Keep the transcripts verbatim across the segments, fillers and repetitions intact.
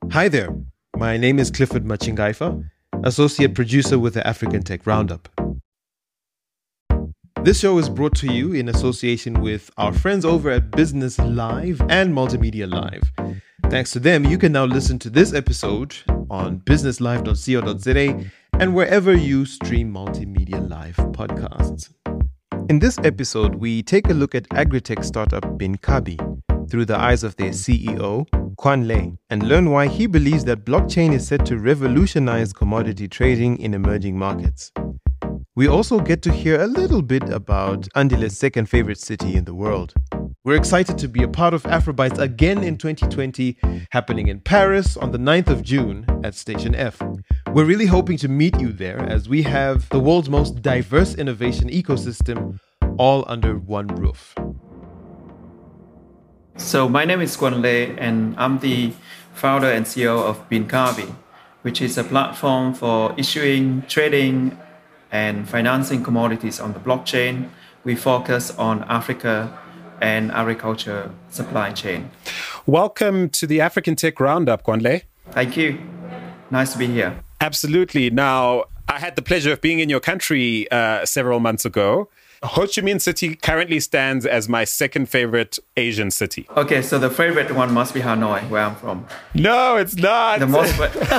Hi there, my name is Clifford Machingaifa, Associate Producer with the African Tech Roundup. This show is brought to you in association with our friends over at Business Live and Multimedia Live. Thanks to them, you can now listen to this episode on business live dot co dot za and wherever you stream Multimedia Live podcasts. In this episode, we take a look at agri-tech startup Binkabi through the eyes of their C E O, Quan Le, and learn why he believes that blockchain is set to revolutionize commodity trading in emerging markets. We also get to hear a little bit about Andile's second favorite city in the world. We're excited to be a part of Afrobytes again in twenty twenty, happening in Paris on the ninth of June at Station F. We're really hoping to meet you there as we have the world's most diverse innovation ecosystem all under one roof. So my name is Quan Le, and I'm the founder and C E O of Binkabi, which is a platform for issuing, trading, and financing commodities on the blockchain. We focus on Africa and agriculture supply chain. Welcome to the African Tech Roundup, Quan Le. Thank you. Nice to be here. Absolutely. Now, I had the pleasure of being in your country uh, several months ago. Ho Chi Minh City currently stands as my second favorite Asian city. Okay, so the favorite one must be Hanoi, where I'm from. No, it's not. The most.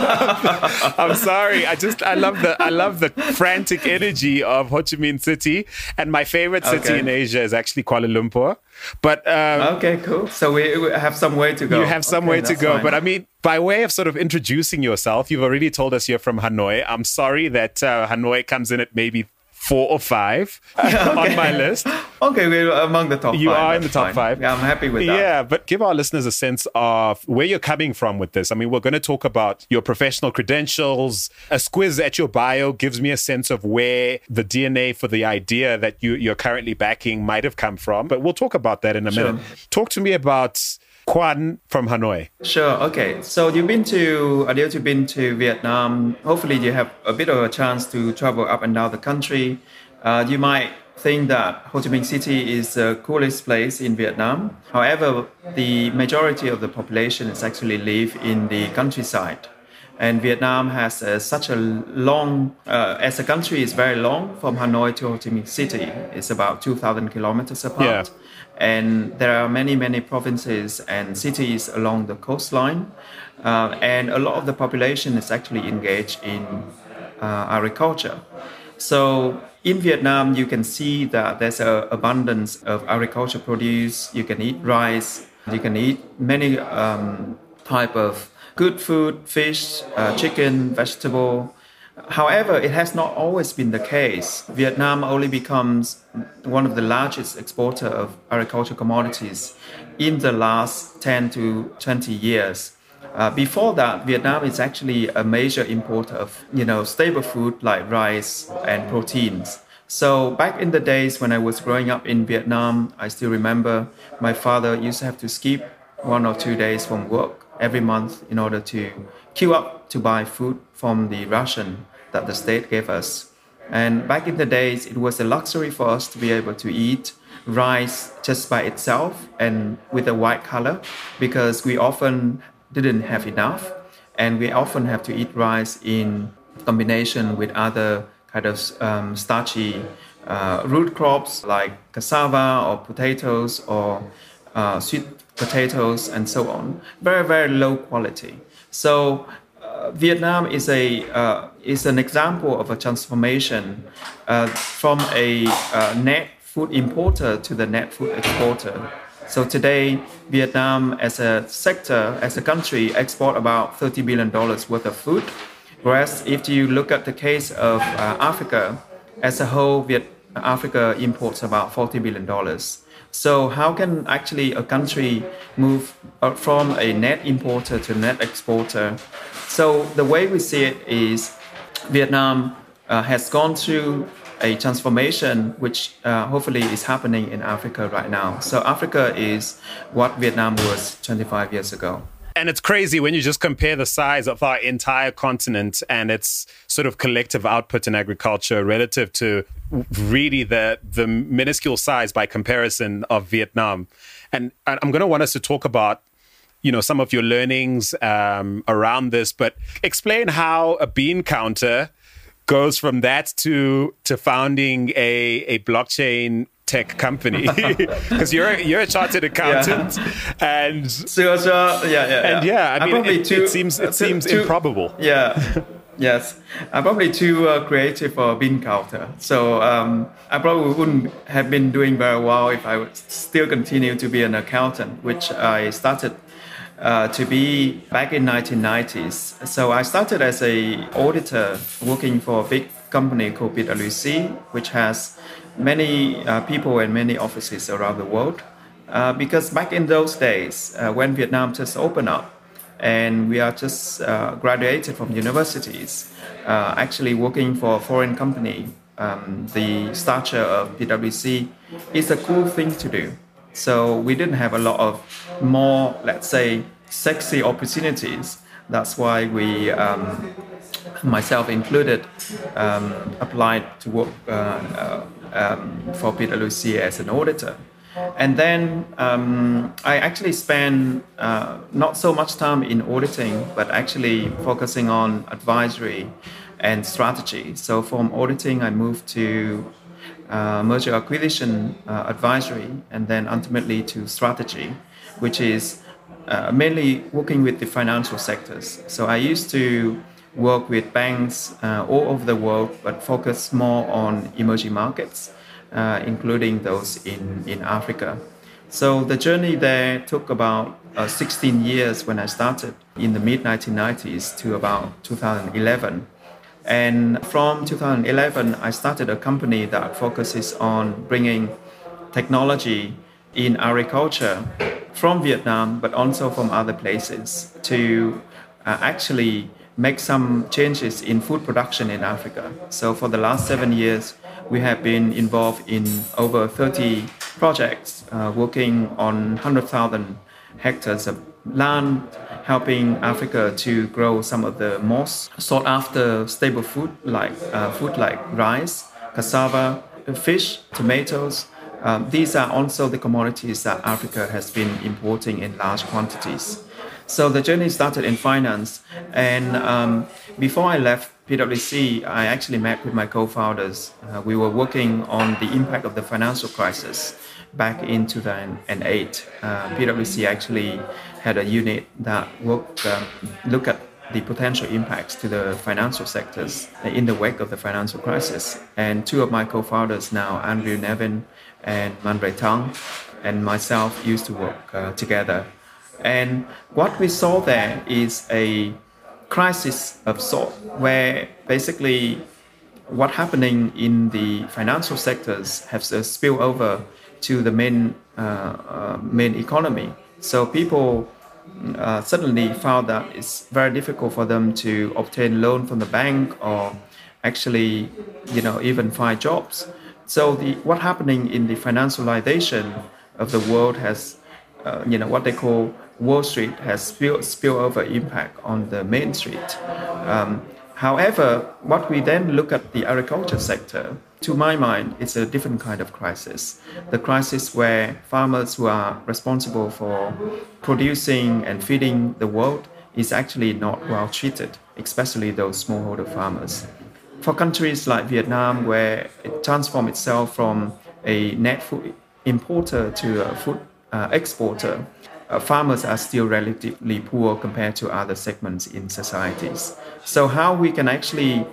I'm sorry. I just I love the I love the frantic energy of Ho Chi Minh City, and my favorite city Okay. in Asia is actually Kuala Lumpur. But um, Okay, cool. So we, we have some way to go. you have some Okay, way to that's go. fine. But I mean, by way of sort of introducing yourself, you've already told us you're from Hanoi. I'm sorry that uh, Hanoi comes in at maybe four or five uh, on my list. Okay, we're among the top You five. are in the that's top fine. five. Yeah, I'm happy with that. Yeah, but give our listeners a sense of where you're coming from with this. I mean, we're going to talk about your professional credentials. A squiz at your bio gives me a sense of where the D N A for the idea that you, you're currently backing might have come from. But we'll talk about that in a Sure. minute. Talk to me about Quan from Hanoi. Sure. Okay. So you've been to, Adil, you've been to Vietnam. Hopefully you have a bit of a chance to travel up and down the country. Uh, you might think that Ho Chi Minh City is the coolest place in Vietnam. However, the majority of the population is actually live in the countryside. And Vietnam has uh, such a long, uh, as a country is very long from Hanoi to Ho Chi Minh City. It's about two thousand kilometers apart. Yeah. And there are many, many provinces and cities along the coastline. Uh, and a lot of the population is actually engaged in uh, agriculture. So in Vietnam, you can see that there's an abundance of agriculture produce. You can eat rice. You can eat many um, type of good food, fish, uh, chicken, vegetable. However, it has not always been the case. Vietnam only becomes one of the largest exporter of agricultural commodities in the last ten to twenty years. Uh, before that, Vietnam is actually a major importer of, you know, staple food like rice and proteins. So back in the days when I was growing up in Vietnam, I still remember my father used to have to skip one or two days from work every month in order to queue up to buy food from the ration that the state gave us. And back in the days, it was a luxury for us to be able to eat rice just by itself and with a white color, because we often didn't have enough, and we often have to eat rice in combination with other kind of um, starchy uh, root crops like cassava or potatoes or uh, sweet potatoes and so on. Very, very low quality. So uh, Vietnam is a uh, is an example of a transformation uh, from a uh, net food importer to the net food exporter. So today, Vietnam as a sector, as a country, export about thirty billion dollars worth of food. Whereas if you look at the case of uh, Africa, as a whole, Viet- Africa imports about forty billion dollars. So how can actually a country move uh, from a net importer to net exporter? So the way we see it is Vietnam uh, has gone through a transformation which uh, hopefully is happening in Africa right now. So Africa is what Vietnam was twenty-five years ago. And it's crazy when you just compare the size of our entire continent and its sort of collective output in agriculture relative to really the the minuscule size by comparison of Vietnam. And I'm going to want us to talk about you know, some of your learnings um, around this, but explain how a bean counter goes from that to to founding a, a blockchain tech company, because you're you're a chartered accountant, yeah. and so, so yeah, yeah, and yeah, I mean, it, too, it seems it too, seems too, improbable. Yeah, yes, I'm probably too uh, creative for a bean counter. So um, I probably wouldn't have been doing very well if I would still continue to be an accountant, which I started uh, to be back in nineteen nineties. So I started as a auditor working for a big company called P W C, which has many uh, people and many offices around the world. Uh, because back in those days, uh, when Vietnam just opened up and we are just uh, graduated from universities, uh, actually working for a foreign company, um, the stature of P W C is a cool thing to do. So we didn't have a lot of more, let's say, sexy opportunities. That's why we, um, myself included, um, applied to work uh, uh, um, for P W C as an auditor. And then um, I actually spent uh, not so much time in auditing, but actually focusing on advisory and strategy. So from auditing, I moved to uh, merger acquisition uh, advisory, and then ultimately to strategy, which is uh, mainly working with the financial sectors. So I used to work with banks uh, all over the world, but focus more on emerging markets, uh, including those in, in Africa. So the journey there took about uh, sixteen years when I started in the mid nineteen nineties to about two thousand eleven. And from two thousand eleven, I started a company that focuses on bringing technology in agriculture from Vietnam, but also from other places, to uh, actually make some changes in food production in Africa. So for the last seven years, we have been involved in over thirty projects, uh, working on one hundred thousand hectares of land, helping Africa to grow some of the most sought after staple food, like uh, food like rice, cassava, fish, tomatoes. Um, these are also the commodities that Africa has been importing in large quantities. So the journey started in finance, and um, before I left P W C, I actually met with my co-founders. Uh, we were working on the impact of the financial crisis back in two thousand eight. Uh, P W C actually had a unit that worked, um, look at the potential impacts to the financial sectors in the wake of the financial crisis. And two of my co-founders now, Andrew Nevin and Mandre Tang, and myself used to work uh, together. And what we saw there is a crisis of sort, where basically what happening in the financial sectors has a spill over to the main uh, uh, main economy. So people uh, suddenly found that it's very difficult for them to obtain loan from the bank, or actually, you know, even find jobs. So the what happening in the financialization of the world has, uh, you know, what they call Wall Street has spill, spillover impact on the Main Street. Um, however, what we then look at the agriculture sector, to my mind, it's a different kind of crisis. The crisis where farmers who are responsible for producing and feeding the world is actually not well treated, especially those smallholder farmers. For countries like Vietnam, where it transformed itself from a net food importer to a food uh, exporter, Uh, farmers are still relatively poor compared to other segments in societies. So how we can actually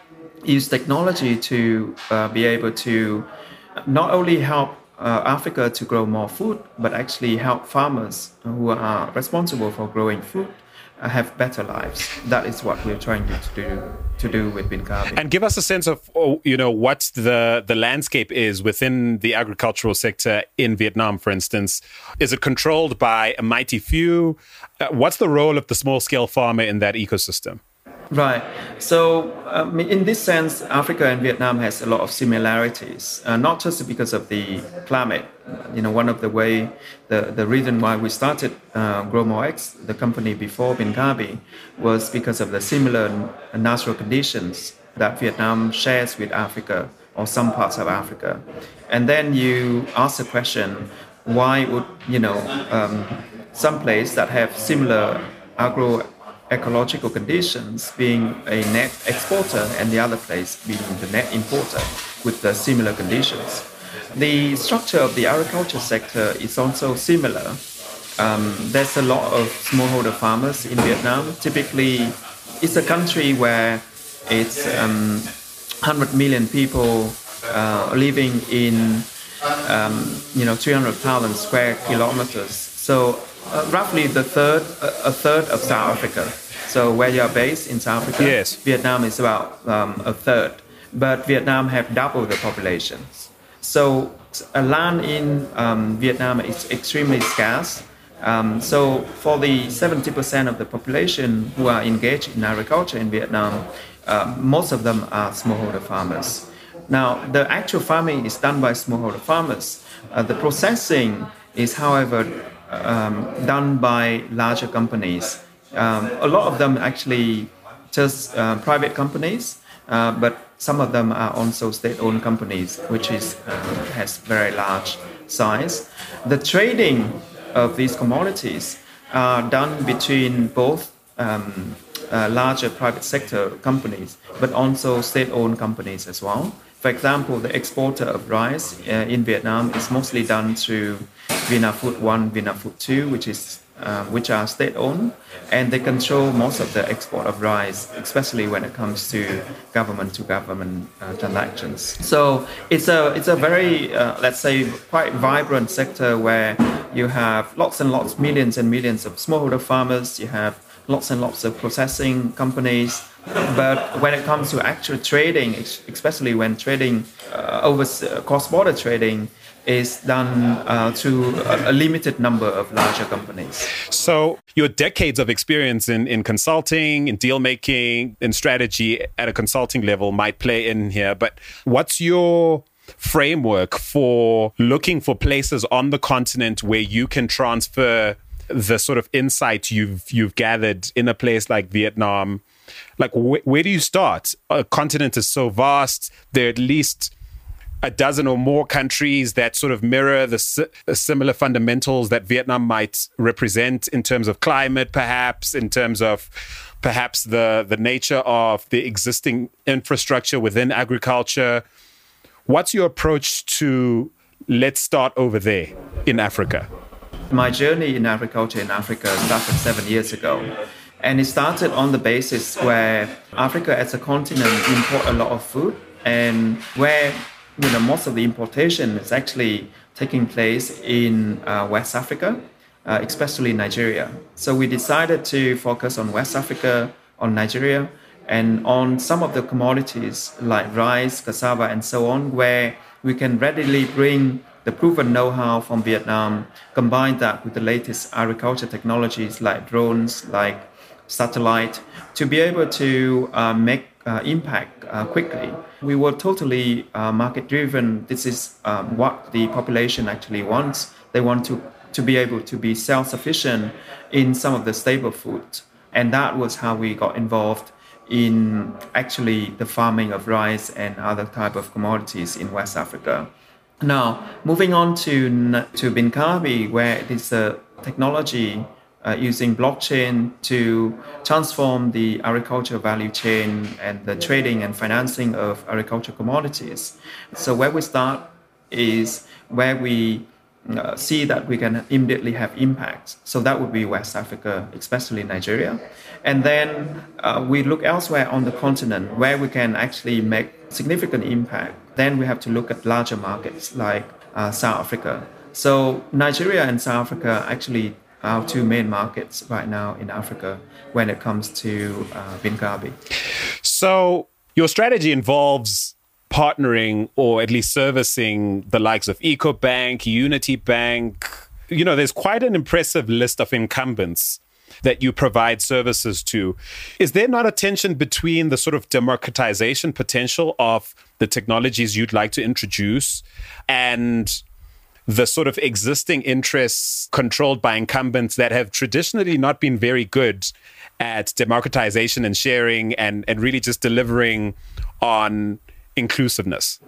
use technology to uh, be able to not only help uh, Africa to grow more food, but actually help farmers who are responsible for growing food uh, have better lives. That is what we're trying to do to do with Binkabi. And give us a sense of, oh, you know, what the, the landscape is within the agricultural sector in Vietnam, for instance. Is it controlled by a mighty few? Uh, what's the role of the small-scale farmer in that ecosystem? Right. So um, in this sense, Africa and Vietnam has a lot of similarities, uh, not just because of the climate. You know, one of the way, the, the reason why we started uh, GrowMoreX, the company before Binkabi, was because of the similar natural conditions that Vietnam shares with Africa, or some parts of Africa. And then you ask the question, why would, you know, um, some places that have similar agroecological conditions being a net exporter and the other place being the net importer with the similar conditions. The structure of the agriculture sector is also similar. Um, there's a lot of smallholder farmers in Vietnam. Typically, it's a country where it's um, one hundred million people uh, living in um, you know three hundred thousand square kilometers. So uh, roughly the third, uh, a third of South Africa. So where you are based in South Africa, yes. Vietnam is about um, a third. But Vietnam have double the population. So uh, land in um, Vietnam is extremely scarce. Um, so for the seventy percent of the population who are engaged in agriculture in Vietnam, uh, most of them are smallholder farmers. Now, the actual farming is done by smallholder farmers. Uh, the processing is, however, um, done by larger companies. Um, a lot of them actually just uh, private companies, uh, but some of them are also state-owned companies, which is uh, has very large size. The trading of these commodities are done between both um, uh, larger private sector companies, but also state-owned companies as well. For example, the exporter of rice uh, in Vietnam is mostly done through Vinafood one, Vinafood two, which is uh, which are state-owned, and they control most of the export of rice, especially when it comes to government-to-government uh, transactions. So it's a it's a very uh, let's say quite vibrant sector where you have lots and lots, millions and millions of smallholder farmers. You have lots and lots of processing companies. But when it comes to actual trading, especially when trading uh, over uh, cross-border trading, is done uh, to a, a limited number of larger companies. So your decades of experience in, in consulting, in deal making, in strategy at a consulting level might play in here. But what's your framework for looking for places on the continent where you can transfer the sort of insight you've you've gathered in a place like Vietnam? Like, wh- where do you start? A continent is so vast. There are at least a dozen or more countries that sort of mirror the si- similar fundamentals that Vietnam might represent in terms of climate, perhaps, in terms of perhaps the, the nature of the existing infrastructure within agriculture. What's your approach to let's start over there in Africa? My journey in agriculture in Africa started seven years ago. And it started on the basis where Africa as a continent import a lot of food, and where you know most of the importation is actually taking place in uh, West Africa, uh, especially Nigeria. So we decided to focus on West Africa, on Nigeria, and on some of the commodities like rice, cassava, and so on, where we can readily bring the proven know-how from Vietnam, combine that with the latest agriculture technologies like drones, like satellite, to be able to uh, make uh, impact uh, quickly. We were totally uh, market-driven. This is um, what the population actually wants. They want to, to be able to be self-sufficient in some of the staple foods. And that was how we got involved in actually the farming of rice and other type of commodities in West Africa. Now, moving on to, to Binkabi, where it is a technology Uh, using blockchain to transform the agriculture value chain and the trading and financing of agricultural commodities. So where we start is where we uh, see that we can immediately have impact. So that would be West Africa, especially Nigeria. And then uh, we look elsewhere on the continent where we can actually make significant impact. Then we have to look at larger markets like uh, South Africa. So Nigeria and South Africa actually our two main markets right now in Africa when it comes to uh, Binkabi. So your strategy involves partnering or at least servicing the likes of EcoBank, Unity Bank. You know, there's quite an impressive list of incumbents that you provide services to. Is there not a tension between the sort of democratization potential of the technologies you'd like to introduce and the sort of existing interests controlled by incumbents that have traditionally not been very good at democratization and sharing and, and really just delivering on inclusiveness?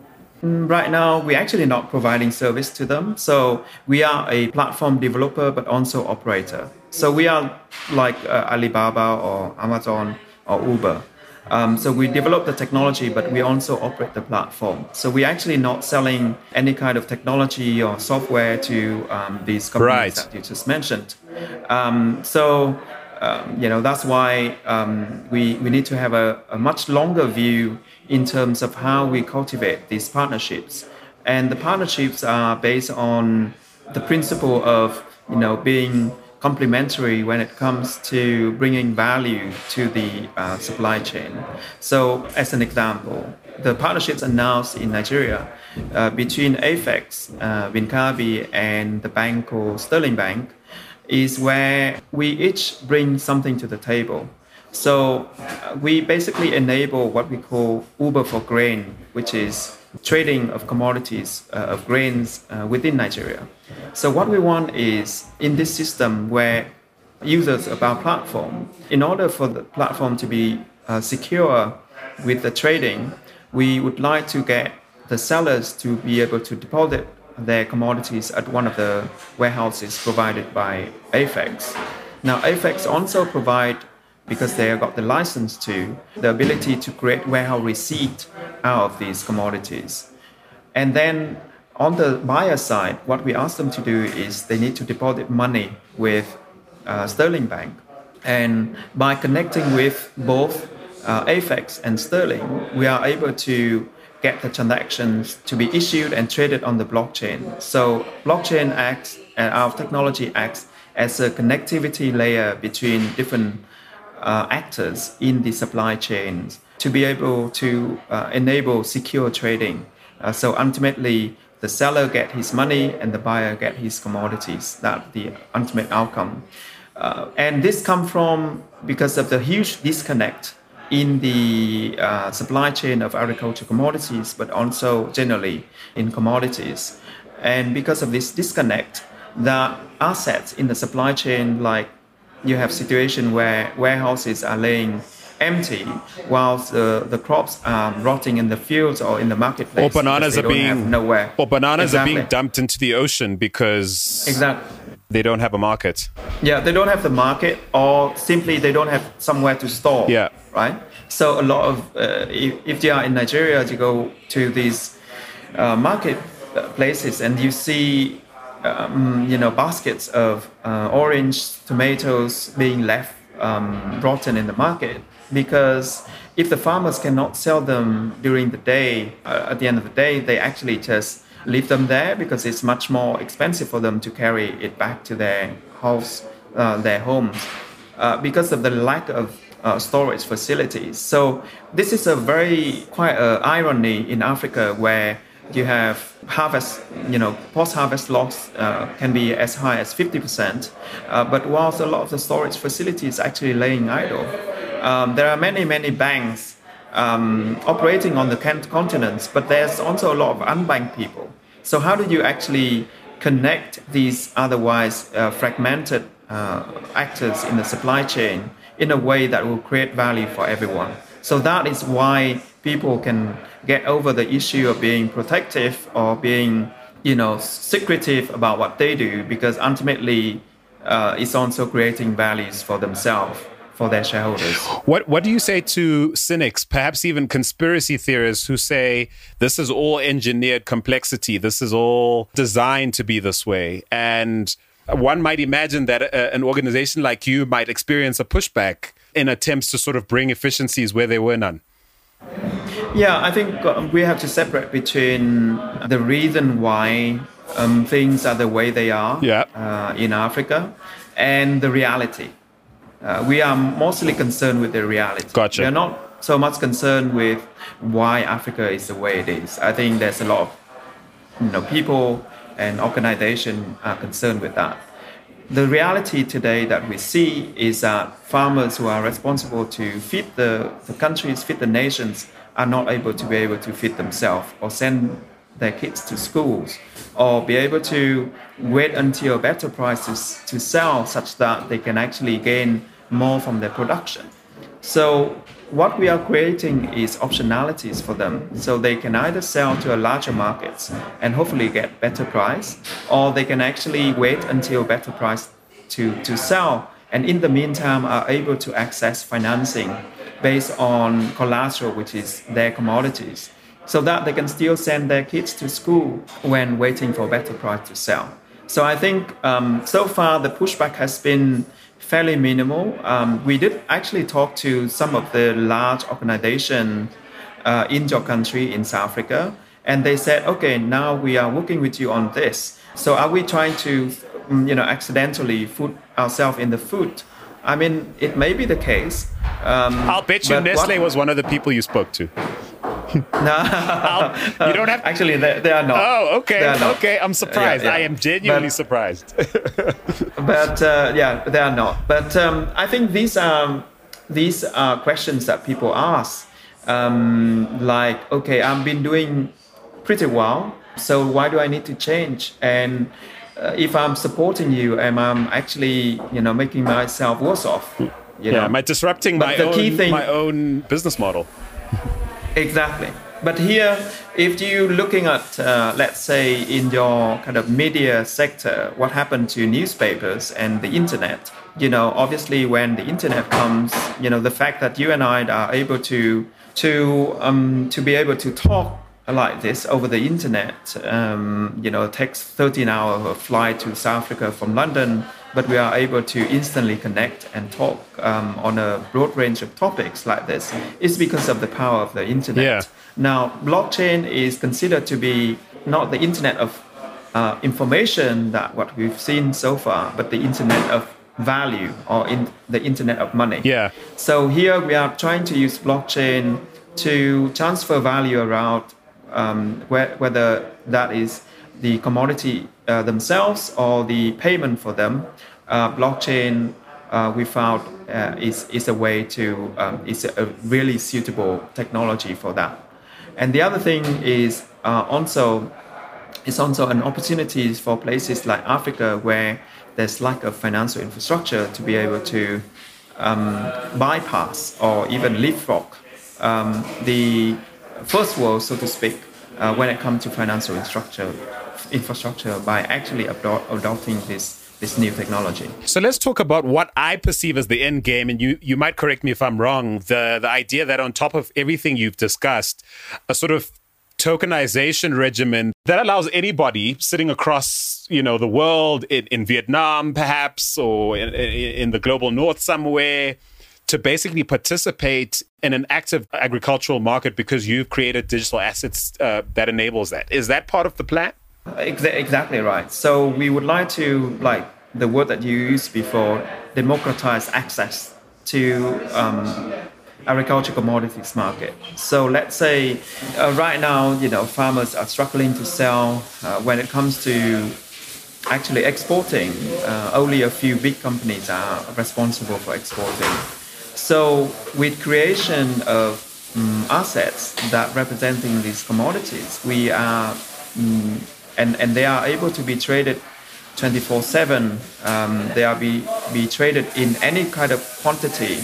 Right now, we're actually not providing service to them. So we are a platform developer, but also operator. So we are like uh, Alibaba or Amazon or Uber. Um, so we develop the technology, but we also operate the platform. So we're actually not selling any kind of technology or software to um, these companies Right. that you just mentioned. Um, so, um, you know, that's why um, we, we need to have a, a much longer view in terms of how we cultivate these partnerships. And the partnerships are based on the principle of, you know, being complementary when it comes to bringing value to the uh, supply chain. So, as an example, the partnerships announced in Nigeria uh, between Afex, uh, Winkabi, and the bank called Sterling Bank is where we each bring something to the table. So, uh, we basically enable what we call Uber for Grain, which is trading of commodities, uh, of grains uh, within Nigeria. So what we want is in this system where users of our platform, in order for the platform to be uh, secure with the trading, we would like to get the sellers to be able to deposit their commodities at one of the warehouses provided by Afex. Now, Afex also provide, because they have got the license to, the ability to create warehouse receipt out of these commodities. And then on the buyer side, what we ask them to do is they need to deposit money with uh, Sterling Bank. And by connecting with both uh, Afex and Sterling, we are able to get the transactions to be issued and traded on the blockchain. So blockchain acts, and our technology acts as a connectivity layer between different Uh, actors in the supply chains to be able to uh, enable secure trading. Uh, so ultimately, the seller get his money and the buyer get his commodities. That's the ultimate outcome. Uh, and this comes from because of the huge disconnect in the uh, supply chain of agricultural commodities, but also generally in commodities. And because of this disconnect, the assets in the supply chain, like you have situation where warehouses are laying empty whilst the, the crops are rotting in the fields or in the marketplace. Or bananas are being nowhere. Or bananas exactly. are being dumped into the ocean because exactly. they don't have a market. Yeah, they don't have the market, or simply they don't have somewhere to store. Yeah. Right. So a lot of uh, if, if you are in Nigeria, you go to these uh, market places and you see Um, you know, baskets of uh, orange tomatoes being left um, rotten in the market, because if the farmers cannot sell them during the day, uh, at the end of the day, they actually just leave them there because it's much more expensive for them to carry it back to their house, uh, their homes, uh, because of the lack of uh, storage facilities. So this is a very quite an irony in Africa where you have harvest, you know, post-harvest loss uh, can be as high as fifty percent, uh, but whilst a lot of the storage facilities are actually laying idle. Um, there are many, many banks um, operating on the continents, but there's also a lot of unbanked people. So how do you actually connect these otherwise uh, fragmented uh, actors in the supply chain in a way that will create value for everyone? So that is why people can get over the issue of being protective or being, you know, secretive about what they do, because ultimately uh, it's also creating values for themselves, for their shareholders. What What do you say to cynics, perhaps even conspiracy theorists, who say this is all engineered complexity, this is all designed to be this way? And one might imagine that a, an organization like you might experience a pushback in attempts to sort of bring efficiencies where there were none. Yeah, I think we have to separate between the reason why um, things are the way they are yeah. uh, in Africa and the reality. Uh, we are mostly concerned with the reality. Gotcha. We are not so much concerned with why Africa is the way it is. I think there's a lot of, you know, people and organizations are concerned with that. The reality today that we see is that farmers who are responsible to feed the, the countries, feed the nations, are not able to be able to feed themselves or send their kids to schools or be able to wait until a better price to, to sell such that they can actually gain more from their production. So what we are creating is optionalities for them. So they can either sell to a larger markets and hopefully get better price, or they can actually wait until better price to, to sell. And in the meantime, are able to access financing based on collateral, which is their commodities, so that they can still send their kids to school when waiting for better price to sell. So I think um, so far the pushback has been fairly minimal. Um, we did actually talk to some of the large organizations uh, in your country, in South Africa, and they said, okay, now we are working with you on this. So are we trying to, you know, accidentally put ourselves in the foot? I mean, it may be the case. Um, I'll bet you Nestle what, was one of the people you spoke to. No, you don't have. Actually, they, they are not. Oh, okay, okay. I'm surprised. Yeah, yeah. I am genuinely but, surprised. but uh, yeah, they are not. But um, I think these are these are questions that people ask. Um, like, okay, I've been doing pretty well, so why do I need to change? And uh, if I'm supporting you, am I actually, you know, making myself worse off? You yeah, know? am I disrupting my own, thing, my own business model? Exactly. But here, if you're looking at, uh, let's say, in your kind of media sector, what happened to newspapers and the internet, you know, obviously when the internet comes, you know, the fact that you and I are able to to um, to be able to talk like this over the internet, um, you know, it takes thirteen hour flight to South Africa from London, but we are able to instantly connect and talk um, on a broad range of topics like this. It's because of the power of the internet. Yeah. Now, blockchain is considered to be not the internet of uh, information that what we've seen so far, but the internet of value, or in the internet of money. Yeah. So here we are trying to use blockchain to transfer value around, um, where, whether that is the commodity uh, themselves or the payment for them. Uh, blockchain, uh, we found, uh, is, is a way to, um, is a really suitable technology for that. And the other thing is uh, also, it's also an opportunity for places like Africa where there's lack of financial infrastructure to be able to um, bypass or even leapfrog um, the first world, so to speak, uh, when it comes to financial infrastructure, infrastructure by actually adopt, adopting this this new technology. So let's talk about what I perceive as the end game, and you you might correct me if I'm wrong. The the idea that on top of everything you've discussed, a sort of tokenization regimen that allows anybody sitting across, you know, the world in, in Vietnam, perhaps, or in, in the global north somewhere, to basically participate in an active agricultural market because you've created digital assets uh, that enables that. Is that part of the plan? Exactly right. So we would like to, like the word that you used before, democratize access to um, agriculture commodities market. So let's say uh, right now, you know, farmers are struggling to sell. Uh, when it comes to actually exporting, uh, only a few big companies are responsible for exporting. So with creation of um, assets that representing these commodities, we are, um, and, and they are able to be traded twenty-four seven. Um, they are be, be traded in any kind of quantity,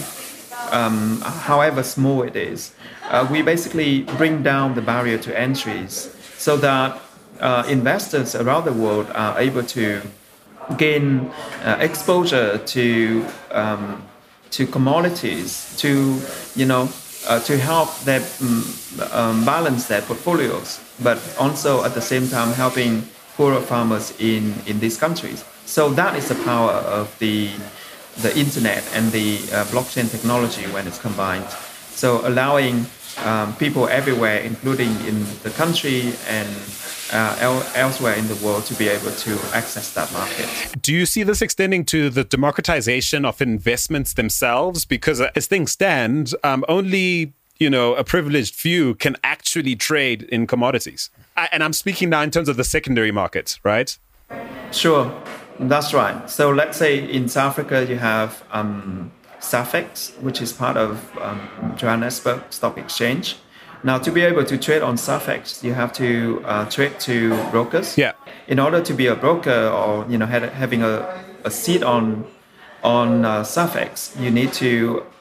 um, however small it is. Uh, we basically bring down the barrier to entries so that uh, investors around the world are able to gain uh, exposure to um, to commodities, to you know, uh, to help them um, um, balance their portfolios, but also at the same time helping poorer farmers in, in these countries. So that is the power of the the internet and the uh, blockchain technology when it's combined. So allowing um, people everywhere, including in the country and uh, el- elsewhere in the world, to be able to access that market. Do you see this extending to the democratization of investments themselves? Because as things stand, um, only you know a privileged few can actually trade in commodities. I, and I'm speaking now in terms of the secondary market, right? Sure, that's right. So let's say in South Africa you have um, SAFEX, which is part of um, Johannesburg Stock Exchange. Now, to be able to trade on SAFEX, you have to uh, trade to brokers. Yeah. In order to be a broker, or you know, had, having a, a seat on on uh, SAFEX, you need to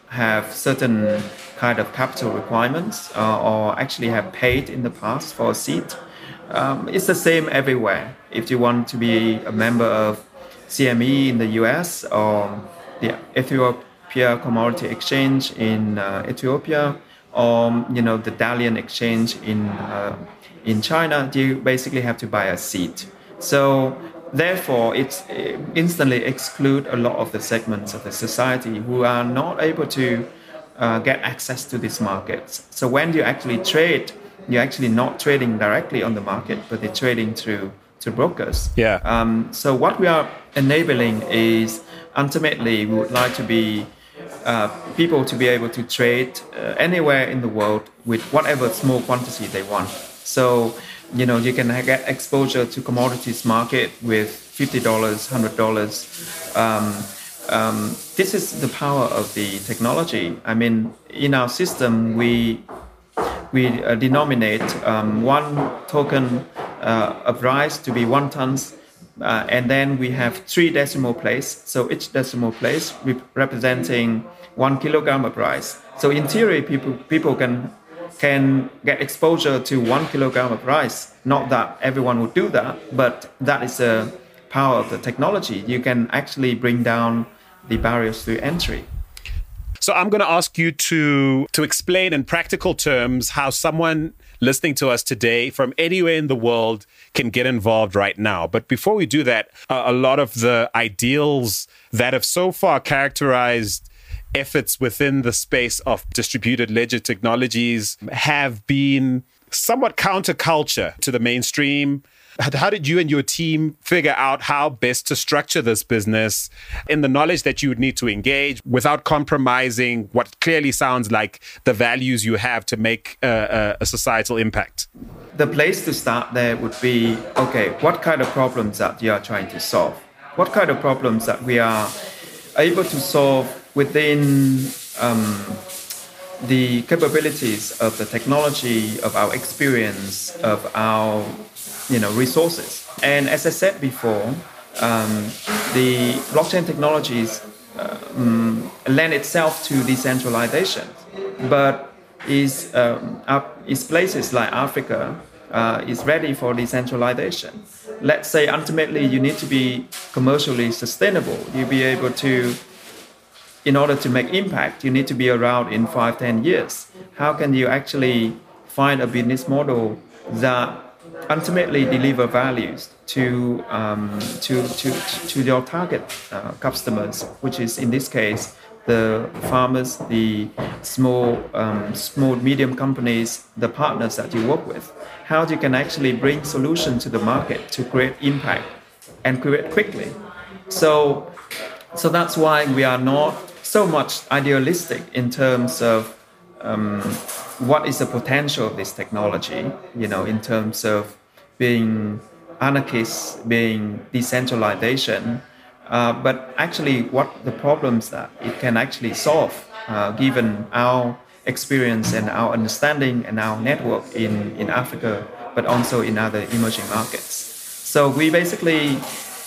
have certain kind of capital requirements uh, or actually have paid in the past for a seat. Um, it's the same everywhere. If you want to be a member of C M E in the U S or the Ethiopia Commodity Exchange in uh, Ethiopia, or you know the Dalian Exchange in uh, in China, you basically have to buy a seat. So therefore, it instantly exclude a lot of the segments of the society who are not able to uh, get access to these markets. So when you actually trade, you're actually not trading directly on the market, but you're trading through to brokers. Yeah. Um, so what we are enabling is ultimately we would like to be uh, people to be able to trade uh, anywhere in the world with whatever small quantity they want. So you know you can get exposure to commodities market with fifty dollars, one hundred dollars. Um, um, this is the power of the technology. I mean, in our system, we we uh, denominate um, one token uh, of rice to be one tons, uh, and then we have three decimal place. So each decimal place rep- representing one kilogram of rice. So in theory, people people can can get exposure to one kilogram of rice. Not that everyone would do that, but that is the power of the technology. You can actually bring down the barriers to entry. So I'm going to ask you to to explain in practical terms how someone listening to us today from anywhere in the world can get involved right now. But before we do that, uh, a lot of the ideals that have so far characterized efforts within the space of distributed ledger technologies have been somewhat counterculture to the mainstream. How did you and your team figure out how best to structure this business in the knowledge that you would need to engage without compromising what clearly sounds like the values you have to make a, a societal impact? The place to start there would be, okay, what kind of problems that you are trying to solve? What kind of problems that we are able to solve within um, the capabilities of the technology, of our experience, of our you know, resources. And as I said before, um, the blockchain technologies um, lend itself to decentralization, but is um, up, is places like Africa uh, is ready for decentralization. Let's say ultimately you need to be commercially sustainable. You'll be able to, in order to make impact, you need to be around in five, ten years. How can you actually find a business model that ultimately deliver values to um, to, to to your target uh, customers, which is in this case the farmers, the small um, small medium companies, the partners that you work with. How you can actually bring solutions to the market to create impact and create quickly. So so that's why we are not so much idealistic in terms of um, what is the potential of this technology, you know, in terms of being anarchist, being decentralization, uh, but actually what the problems that it can actually solve, uh, given our experience and our understanding and our network in, in Africa, but also in other emerging markets. So we basically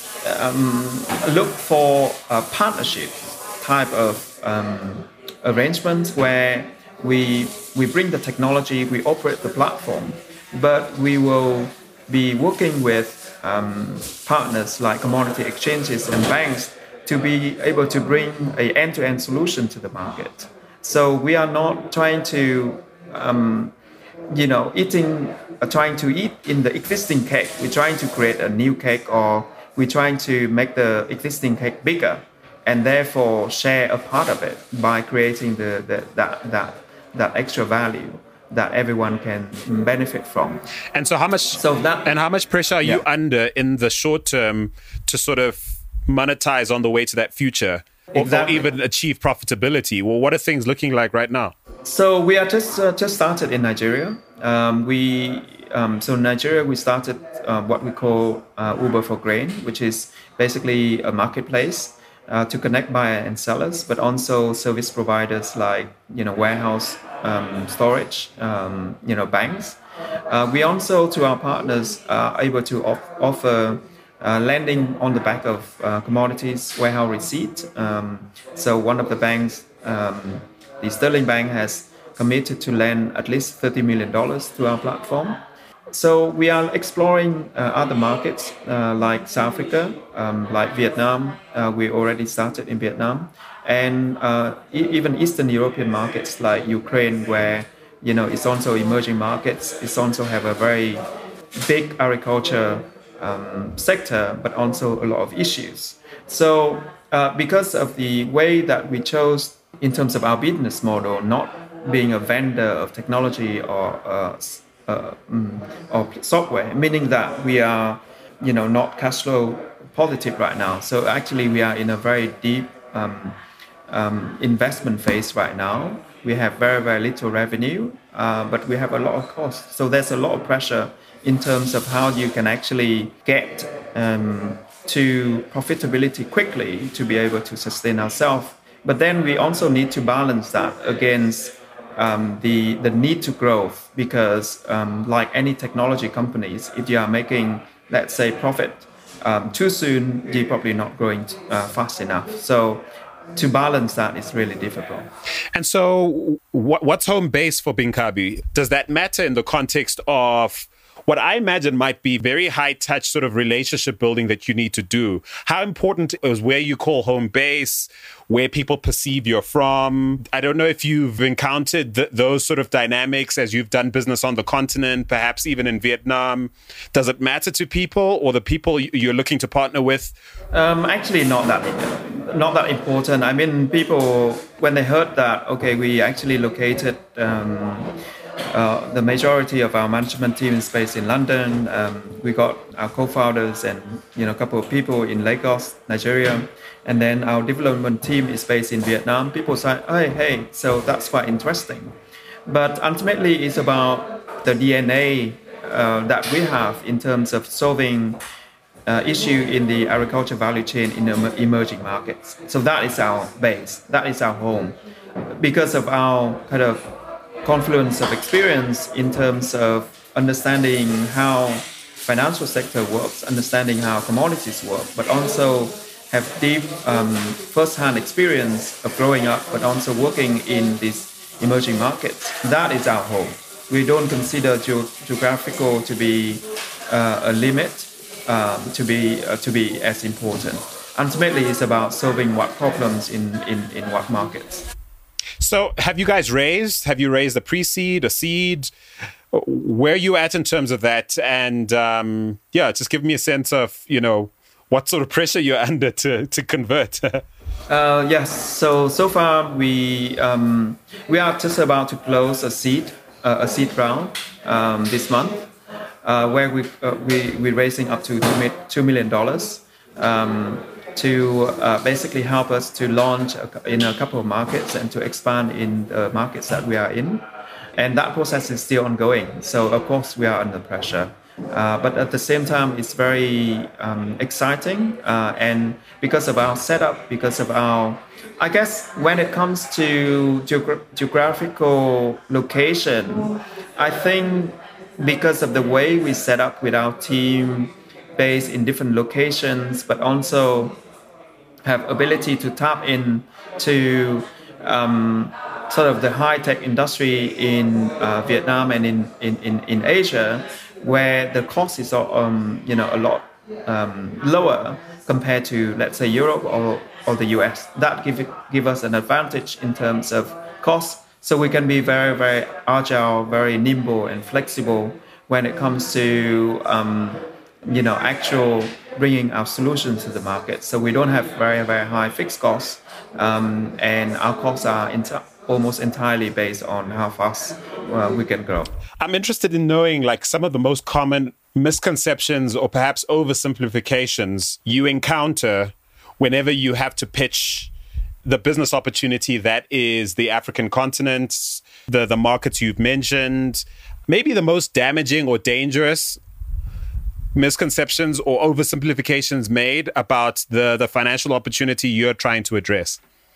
um, look for a partnership type of um, arrangements where we we bring the technology, we operate the platform, but we will be working with um, partners like commodity exchanges and banks to be able to bring an end-to-end solution to the market. So we are not trying to, um, you know, eating, uh, trying to eat in the existing cake. We're trying to create a new cake, or we're trying to make the existing cake bigger, and therefore share a part of it by creating the, the that that that extra value that everyone can benefit from. And so how much so that, and how much pressure are yeah. you under in the short term to sort of monetize on the way to that future, or, exactly. or even achieve profitability? Well, what are things looking like right now? So we are just uh, just started in Nigeria. Um, we um, so in Nigeria we started uh, what we call uh, Uber for Grain, which is basically a marketplace uh, to connect buyer and sellers, but also service providers like you know warehouse, um, storage, um, you know banks. Uh, we also, to our partners, are able to off- offer uh, lending on the back of uh, commodities warehouse receipt. Um, so one of the banks, um, the Sterling Bank, has committed to lend at least thirty million dollars to our platform. So we are exploring uh, other markets uh, like South Africa, um, like Vietnam. Uh, we already started in Vietnam, and uh, e- even Eastern European markets like Ukraine, where you know it's also emerging markets. It's also have a very big agriculture um, sector, but also a lot of issues. So uh, because of the way that we chose in terms of our business model, not being a vendor of technology or uh, uh, um, or software, meaning that we are, you know, not cash flow positive right now. So actually, we are in a very deep um, um, investment phase right now. We have very very little revenue, uh, but we have a lot of costs. So there's a lot of pressure in terms of how you can actually get um, to profitability quickly to be able to sustain ourselves. But then we also need to balance that against um, the the need to grow, because um, like any technology companies, if you are making, let's say, profit um, too soon, you're probably not growing uh, fast enough. So to balance that is really difficult. And so what, what's home base for Binkabi? Does that matter in the context of what I imagine might be very high touch sort of relationship building that you need to do? How important is where you call home base, where people perceive you're from? I don't know if you've encountered th- those sort of dynamics as you've done business on the continent, perhaps even in Vietnam. Does it matter to people or the people you're looking to partner with? Um, actually, not that not that important. I mean, people, when they heard that, okay, we actually located um, Uh, the majority of our management team is based in London. Um, we got our co-founders and you know a couple of people in Lagos, Nigeria, and then our development team is based in Vietnam. People say, "Hey, hey," so that's quite interesting. But ultimately, it's about the D N A uh, that we have in terms of solving uh, issue in the agriculture value chain in the emerging markets. So that is our base. That is our home, because of our kind of confluence of experience in terms of understanding how financial sector works, understanding how commodities work, but also have deep um, first-hand experience of growing up, but also working in these emerging markets. That is our home. We don't consider ge- geographical to be uh, a limit, um, to be uh, to be as important. Ultimately, it's about solving what problems in, in, in what markets. So have you guys raised, have you raised a pre-seed, a seed? Where are you at in terms of that? And um, yeah, just give me a sense of, you know, what sort of pressure you're under to, to convert. uh, yes, so so far we um, we are just about to close a seed, uh, a seed round um, this month, uh, where we, uh, we, we're raising up to two million dollars. Um, to uh, basically help us to launch in a couple of markets and to expand in the markets that we are in. And that process is still ongoing. So, of course, we are under pressure. Uh, but at the same time, it's very um, exciting. Uh, and because of our setup, because of our, I guess, when it comes to geogra- geographical location, I think because of the way we set up with our team, based in different locations, but also have ability to tap in to um, sort of the high-tech industry in uh, Vietnam and in, in, in, in Asia, where the cost is um, you know a lot um, lower compared to, let's say, Europe or, or the U S. That give give us an advantage in terms of cost, so we can be very very agile, very nimble and flexible when it comes to um, you know, actual bringing our solutions to the market. So we don't have very, very high fixed costs, um, and our costs are enti- almost entirely based on how fast uh, we can grow. I'm interested in knowing like some of the most common misconceptions or perhaps oversimplifications you encounter whenever you have to pitch the business opportunity that is the African continent, the, the markets you've mentioned, maybe the most damaging or dangerous misconceptions or oversimplifications made about the, the financial opportunity you're trying to address?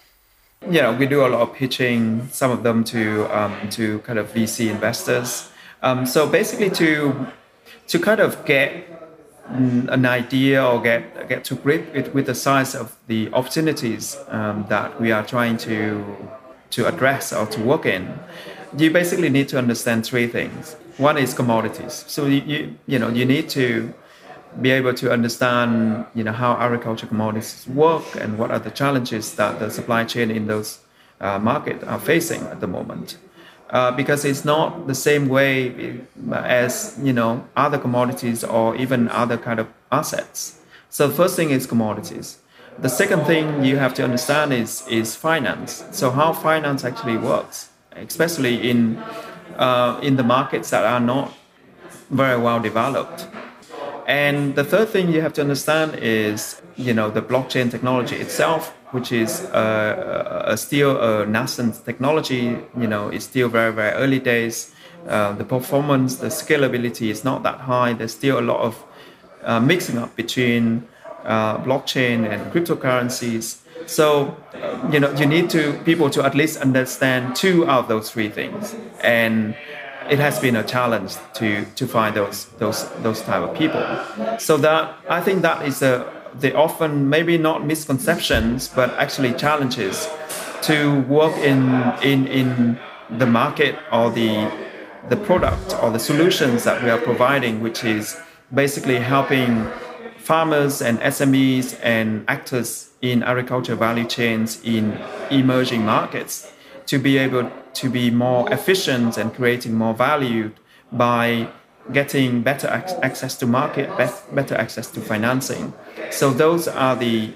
Yeah, we do a lot of pitching, some of them to um, to kind of V C investors. Um, so basically to to kind of get an idea or get get to grip with, with the size of the opportunities um, that we are trying to to address or to work in, you basically need to understand three things. One is commodities. So you you, you know you need to be able to understand you know how agriculture commodities work and what are the challenges that the supply chain in those uh, markets are facing at the moment. Uh, because it's not the same way as you know other commodities or even other kind of assets. So the first thing is commodities. The second thing you have to understand is is finance. So how finance actually works, especially in uh, in the markets that are not very well developed. And the third thing you have to understand is you know the blockchain technology itself, which is uh, a still a nascent technology. You know, it's still very, very early days. Uh, the performance, the scalability is not that high. There's still a lot of uh, mixing up between uh, blockchain and cryptocurrencies. So, uh, you know, you need to people to at least understand two out of those three things. And it has been a challenge to to find those those those type of people. So that I think that is a they often maybe not misconceptions, but actually challenges to work in in in the market or the the product or the solutions that we are providing, which is basically helping farmers and S M Es and actors in agriculture value chains in emerging markets to be able to be more efficient and creating more value by getting better ac- access to market, be- better access to financing. So those are the,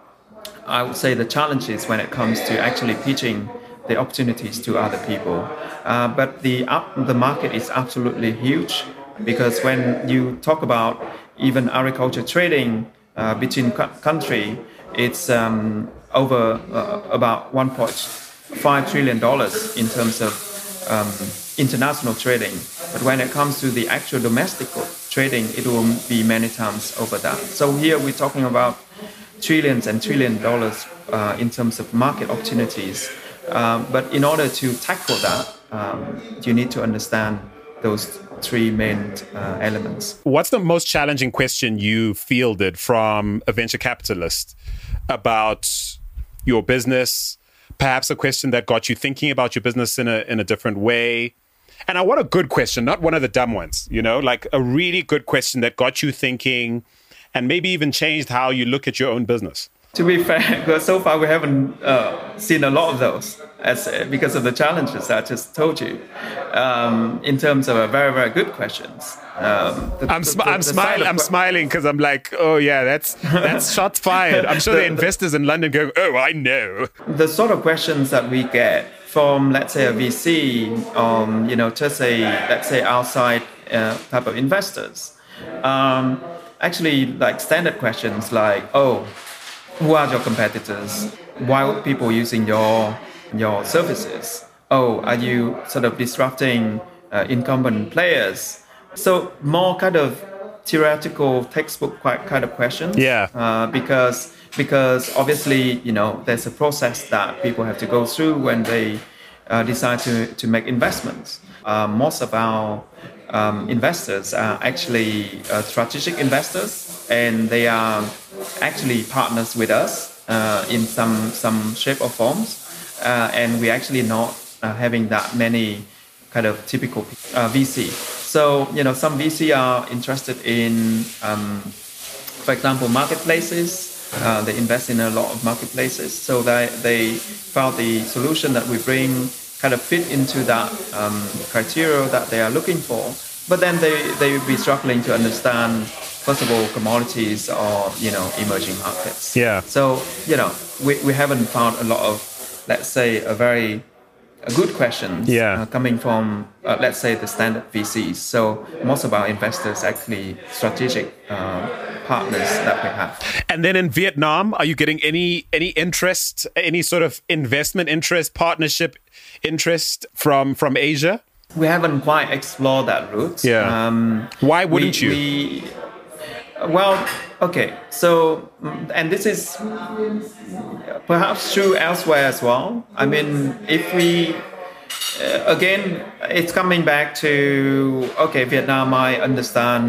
I would say, the challenges when it comes to actually pitching the opportunities to other people. Uh, but the up, the market is absolutely huge, because when you talk about even agriculture trading uh, between co- country, it's um, over uh, about one point five trillion dollars in terms of um, international trading. But when it comes to the actual domestic trading, it will be many times over that. So here we're talking about trillions and trillion dollars uh, in terms of market opportunities. Uh, but in order to tackle that, um, you need to understand those three main uh, elements. What's the most challenging question you fielded from a venture capitalist about your business? Perhaps a question that got you thinking about your business in a in a different way. And I want a good question, not one of the dumb ones, you know, like a really good question that got you thinking and maybe even changed how you look at your own business. To be fair, because so far we haven't uh, seen a lot of those as uh, because of the challenges I just told you. Um, in terms of uh, very, very good questions. Um, the, I'm, sm- the, the, I'm, the smile- I'm smiling because I'm like, oh yeah, that's that's shots fired. I'm sure the, the investors in London go, oh, I know. The sort of questions that we get from, let's say, a V C, um, you know, just a, let's say, outside uh, type of investors, um, actually like standard questions like, oh, who are your competitors? Why are people using your your services? Oh, are you sort of disrupting uh, incumbent players? So more kind of theoretical textbook kind of questions. Yeah. Uh, because because obviously, you know, there's a process that people have to go through when they uh, decide to, to make investments. Uh, most of our um, investors are actually uh, strategic investors, and they are actually partners with us uh, in some some shape or forms. Uh, and we're actually not uh, having that many kind of typical uh, V C. So, you know, some V C are interested in, um, for example, marketplaces. Uh, they invest in a lot of marketplaces. So they, they found the solution that we bring kind of fit into that um, criteria that they are looking for. But then they, they will be struggling to understand, first of all, commodities or, you know, emerging markets. Yeah. So, you know, we, we haven't found a lot of, let's say, a very a good questions yeah. uh, coming from, uh, let's say, the standard V Cs. So most of our investors actually strategic uh, partners that we have. And then in Vietnam, are you getting any any interest, any sort of investment interest, partnership interest from from Asia? We haven't quite explored that route. Yeah. Um, Why wouldn't we, you? We, well, okay. So, and this is perhaps true elsewhere as well. I mean, if we, uh, again, it's coming back to, okay, Vietnam, I understand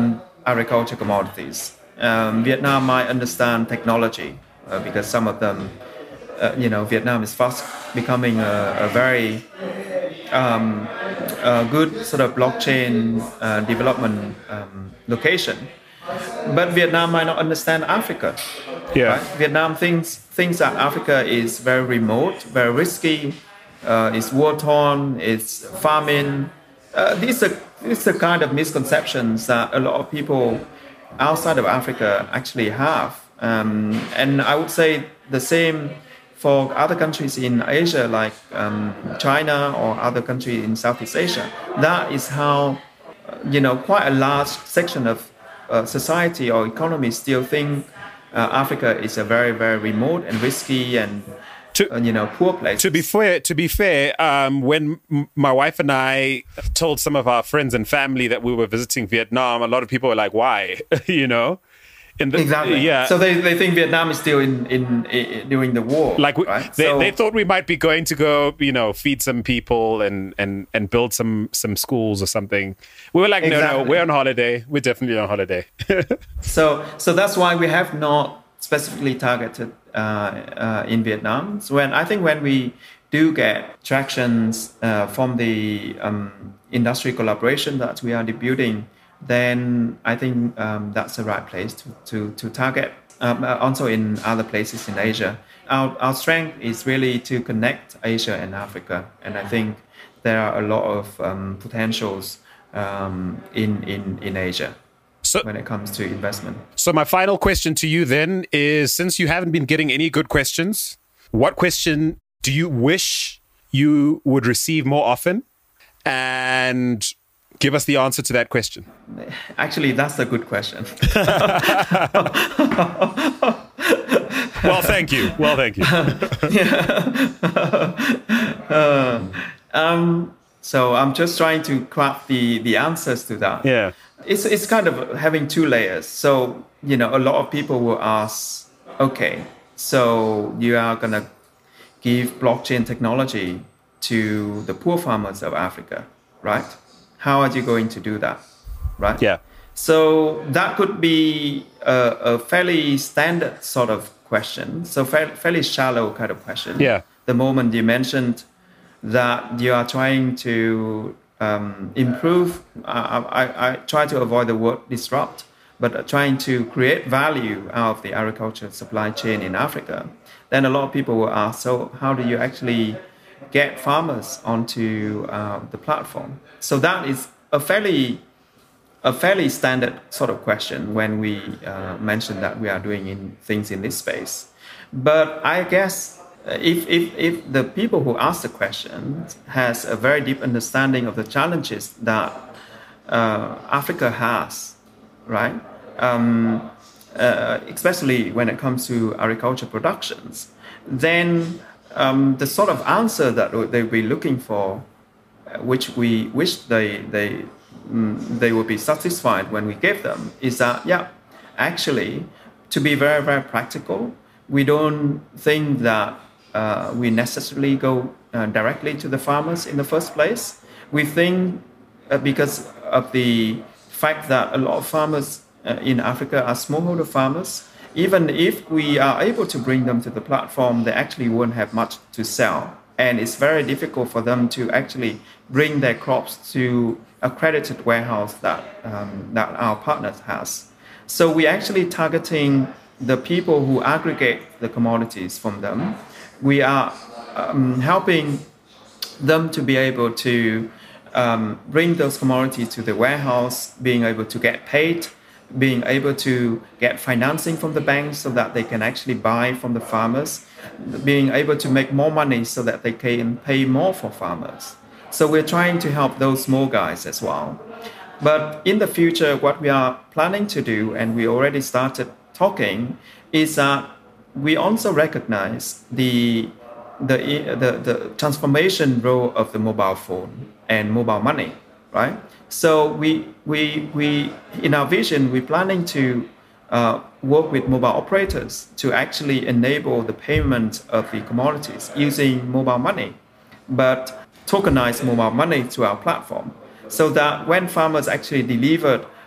agriculture commodities. Um, Vietnam might understand technology uh, because some of them, uh, you know, Vietnam is fast becoming a, a very um, a good sort of blockchain uh, development um, location. But Vietnam might not understand Africa. Yeah. Right? Vietnam thinks thinks that Africa is very remote, very risky. Uh, it's war-torn. It's famine. Uh, these are these are kind of misconceptions that a lot of people outside of Africa actually have. Um, and I would say the same for other countries in Asia, like um, China or other countries in Southeast Asia. That is how, uh, you know, quite a large section of uh, society or economy still think uh, Africa is a very, very remote and risky and To, uh, you know, poor place. To be fair, to be fair, um, when m- my wife and I told some of our friends and family that we were visiting Vietnam, a lot of people were like, "Why?" you know, in the, exactly. Yeah. So they, they think Vietnam is still in, in, in during the war. Like we, right? they, so, they thought we might be going to go, you know, feed some people and and and build some some schools or something. We were like, exactly. no, no, we're on holiday. We're definitely on holiday. so so that's why we have not specifically targeted uh, uh, in Vietnam. So when I think when we do get tractions uh, from the um, industry collaboration that we are building, then I think um, that's the right place to to, to target. Um, also in other places in Asia, our our strength is really to connect Asia and Africa, and I think there are a lot of um, potentials um, in in in Asia. So, when it comes to investment. So my final question to you then is, since you haven't been getting any good questions, what question do you wish you would receive more often? And give us the answer to that question. Actually, that's a good question. Well, thank you. Well, thank you. uh, um, so I'm just trying to craft the, the answers to that. Yeah. It's it's kind of having two layers. So, you know, a lot of people will ask, okay, so you are going to give blockchain technology to the poor farmers of Africa, right? How are you going to do that, right? Yeah. So that could be a, a fairly standard sort of question, so fa- fairly shallow kind of question. Yeah. The moment you mentioned that you are trying to Um, improve, I, I, I try to avoid the word disrupt, but trying to create value out of the agriculture supply chain in Africa, then a lot of people will ask, so how do you actually get farmers onto uh, the platform? So that is a fairly a fairly standard sort of question when we uh, mention that we are doing in things in this space. But I guess If, if if the people who ask the question has a very deep understanding of the challenges that uh, Africa has, right? Um, uh, especially when it comes to agriculture productions, then um, the sort of answer that they'll be looking for, which we wish they they um, they will be satisfied when we give them, is that yeah, actually, to be very very practical, we don't think that Uh, we necessarily go uh, directly to the farmers in the first place. We think uh, because of the fact that a lot of farmers uh, in Africa are smallholder farmers, even if we are able to bring them to the platform, they actually won't have much to sell. And it's very difficult for them to actually bring their crops to accredited warehouse that, um, that our partners has. So we're actually targeting the people who aggregate the commodities from them. We are um, helping them to be able to um, bring those commodities to the warehouse, being able to get paid, being able to get financing from the banks so that they can actually buy from the farmers, being able to make more money so that they can pay more for farmers. So we're trying to help those small guys as well. But in the future, what we are planning to do, and we already started talking, is that we also recognize the, the the the transformation role of the mobile phone and mobile money, right? So we we we in our vision we're planning to uh, work with mobile operators to actually enable the payment of the commodities using mobile money, but tokenize mobile money to our platform, so that when farmers actually delivered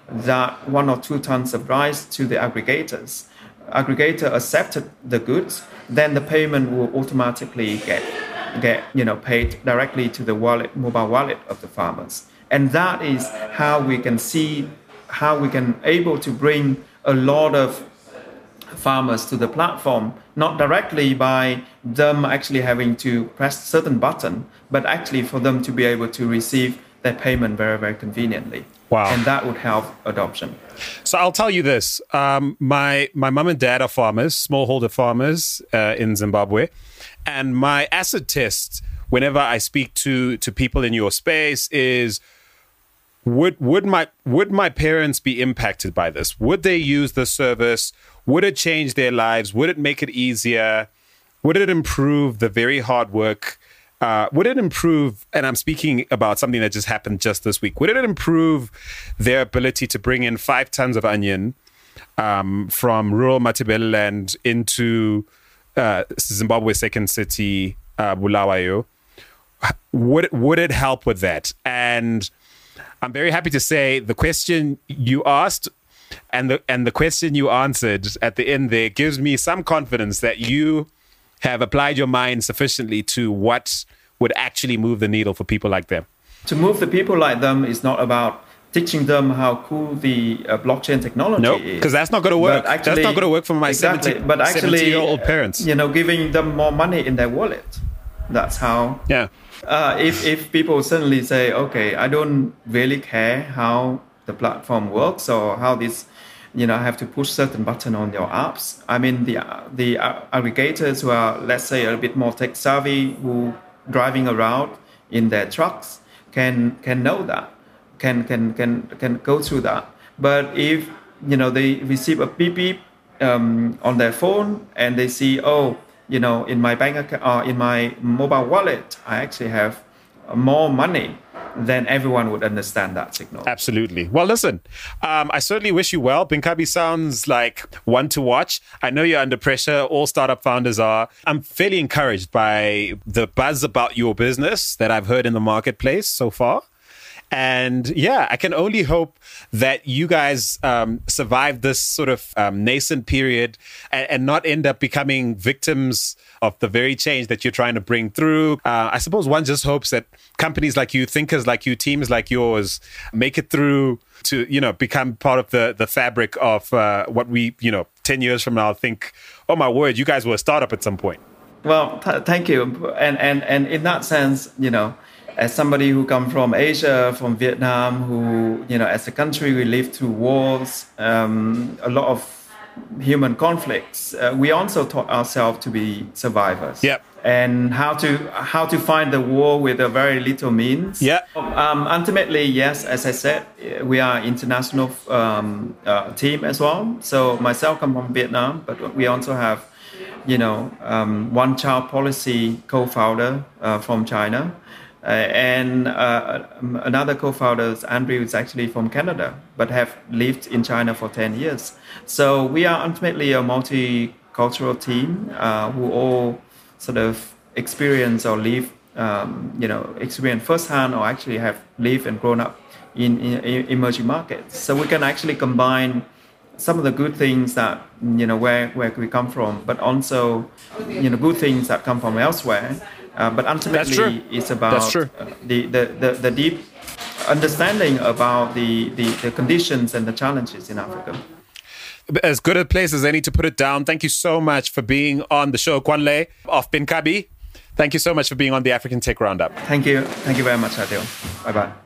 that one or two tons of rice to the aggregators. Aggregator accepted the goods, then the payment will automatically get get you know paid directly to the wallet, mobile wallet of the farmers. And that is how we can see how we can able to bring a lot of farmers to the platform, not directly by them actually having to press certain button, but actually for them to be able to receive their payment very, very conveniently. Wow. And that would help adoption. So I'll tell you this. Um, my my mom and dad are farmers, smallholder farmers uh, in Zimbabwe. And my acid test, whenever I speak to, to people in your space, is would would my would my parents be impacted by this? Would they use the service? Would it change their lives? Would it make it easier? Would it improve the very hard work? Uh, would it improve, and I'm speaking about something that just happened just this week, would it improve their ability to bring in five tons of onion um, from rural Matabeleland into uh, Zimbabwe's second city, uh, Bulawayo? Would, would it help with that? And I'm very happy to say the question you asked and the, and the question you answered at the end there gives me some confidence that you have applied your mind sufficiently to what would actually move the needle for people like them. To move the people like them is not about teaching them how cool the uh, blockchain technology nope, is. because that's not going to work. Actually, that's not going to work for my exactly, seventy, but actually, seventy-year-old parents. You know, giving them more money in their wallet. That's how. Yeah. Uh, if if people suddenly say, okay, I don't really care how the platform works or how this, you know, I have to push certain button on your apps. I mean, the the aggregators who are, let's say, a bit more tech savvy, who driving around in their trucks can can know that, can can can can go through that. But if you know they receive a beep beep um, on their phone and they see, oh, you know, in my bank account, uh, in my mobile wallet, I actually have more money, then everyone would understand that signal. Absolutely. Well, listen, um, I certainly wish you well. Binkabi sounds like one to watch. I know you're under pressure. All startup founders are. I'm fairly encouraged by the buzz about your business that I've heard in the marketplace so far. And yeah, I can only hope that you guys um, survive this sort of um, nascent period and, and not end up becoming victims of the very change that you're trying to bring through. Uh, I suppose one just hopes that companies like you, thinkers like you, teams like yours make it through to, you know, become part of the, the fabric of uh, what we, you know, ten years from now think, oh my word, you guys were a startup at some point. Well, th- thank you. And, and, and in that sense, you know, as somebody who come from Asia, from Vietnam, who, you know, as a country, we lived through wars, um, a lot of human conflicts. Uh, we also taught ourselves to be survivors. Yep. And how to how to find the war with a very little means. Yeah. Um, ultimately, yes, as I said, we are an international um, uh, team as well. So myself come from Vietnam, but we also have, you know, um, one child policy co-founder uh, from China. Uh, and uh, another co-founder, Andrew, is actually from Canada, but have lived in China for ten years. So we are ultimately a multicultural team uh, who all sort of experience or live, um, you know, experience firsthand or actually have lived and grown up in, in emerging markets. So we can actually combine some of the good things that, you know, where, where we come from, but also, you know, good things that come from elsewhere. Uh, but ultimately, it's about uh, the, the, the, the deep understanding about the, the, the conditions and the challenges in Africa. As good a place as any to put it down. Thank you so much for being on the show, Kwanle of Binkabi. Thank you so much for being on the African Tech Roundup. Thank you. Thank you very much, Adil. Bye-bye.